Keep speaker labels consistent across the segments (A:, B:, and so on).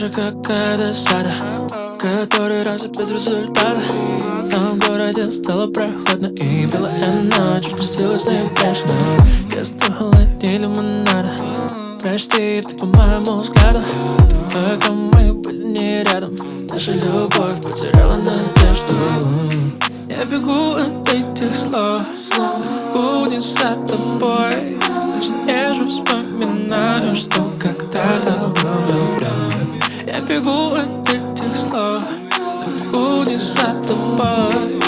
A: же какая-то сада, который раз и без результата. Но в городе стало прохладно, и белая ночь спустилась на бешено. Я стал холоднее лимонада. Прости, ты по моему взгляду. Пока мы были не рядом, наша любовь потеряла надежду. Я бегу от этих слов, будет за тобой. Лишь езжу, вспоминаю, что когда-то был влюблен. Я бегу от этих слов, будет за тобой.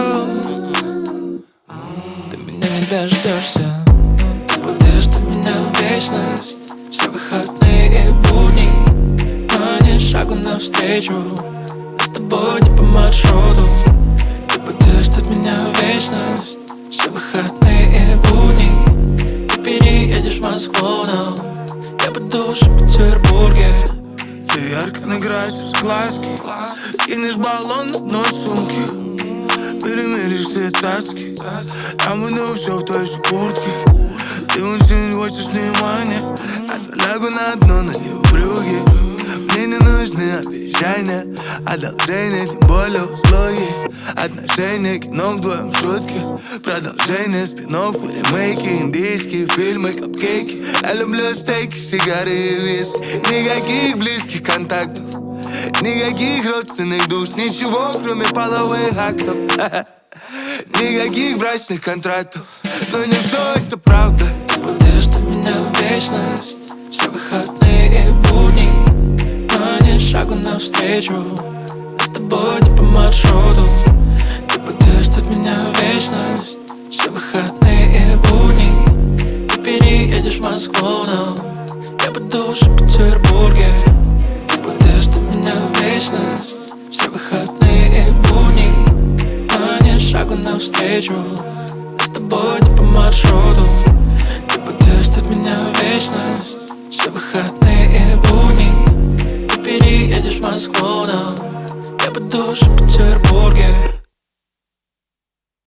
A: Ты меня не дождешься, ты будешь от меня вечность. Все выходные и будни, но не шагу навстречу. Мы с тобой не по маршруту. Ты будешь от меня вечность. Все выходные и будни. Ты переедешь в Москву, но я буду в Петербурге.
B: Ты ярко накрасишь глазки, кинешь баллон на дно сумки. Перемеришь все цацки, я буду все в той же куртке. Ты очень хочешь внимания, а лягу на дно, на брюки. Мне не нужны обещания, одолжения, тем более услуги. Отношения, кино вдвоем, шутки, продолжение спин-офф, ремейки, индийские фильмы, капкейки. Я люблю стейки, сигары и виски. Никаких близких контактов, никаких родственных душ, ничего кроме половых актов. Никаких брачных контрактов, но не все это правда.
A: Ты будешь от меня вечность. Все выходные и будни, но не шагу навстречу. Мы с тобой не по маршруту. Ты будешь от меня вечность. Все выходные и будни. Ты переедешь в Москву, но я буду в Петербурге. Ты будешь от меня вечность. Все выходные и будни, но не шагу навстречу.